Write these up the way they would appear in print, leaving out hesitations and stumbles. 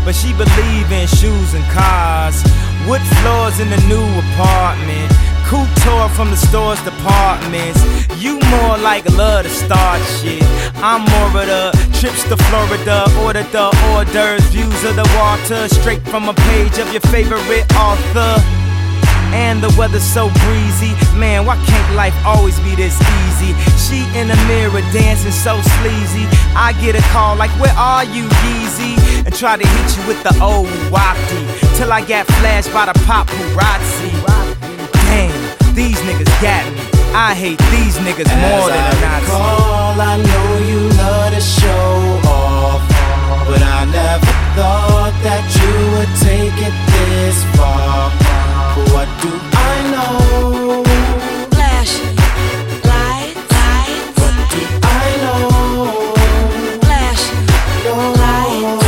but she believe in shoes and cars. Wood floors in the new apartment. Couture from the store's departments. You more like love to start shit. I'm more of the trips to Florida. Order the hors d'oeuvres, views of the water, straight from a page of your favorite author. And the weather's so breezy. Man, why can't life always be this easy? She in the mirror dancing so sleazy. I get a call like, where are you, Yeezy? And try to hit you with the old wafty, till I got flashed by the paparazzi. Damn, these niggas got me. I hate these niggas more than a Nazi. I know you love to show off, but I never thought that you would take it this far. What do I know? Flashing lights. What do I know? Flashing lights.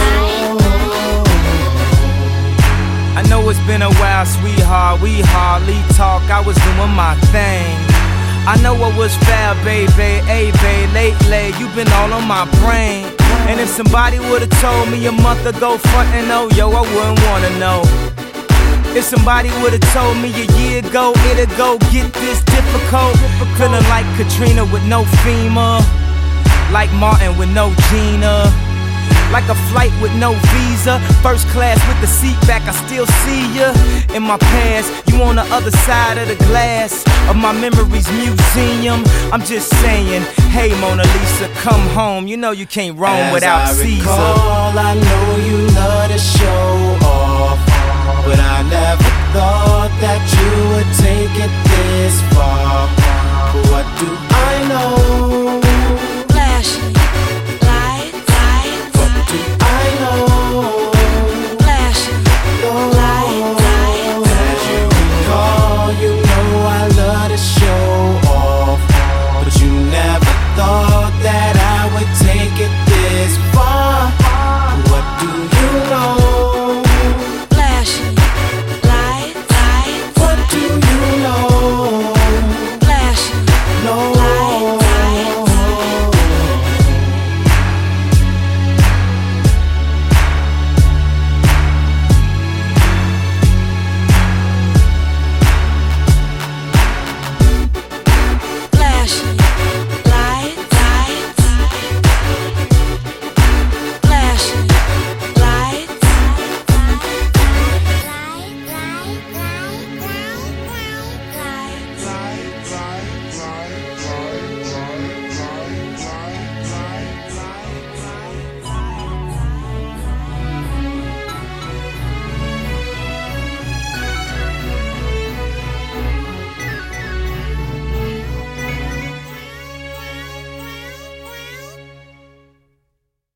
I know it's been a while, sweetheart. We hardly talk. I was doing my thing. I know I was foul, baby. Hey, babe, lately you been all on my brain. And if somebody would've told me a month ago, frontin' oh, yo, I wouldn't wanna know. If somebody would've told me a year ago, it'd go get this difficult. Feeling like Katrina with no FEMA, like Martin with no Gina, like a flight with no visa. First class with the seat back, I still see ya. In my past, you on the other side of the glass of my memories museum. I'm just saying, hey Mona Lisa, come home. You know you can't roam without Caesar. I know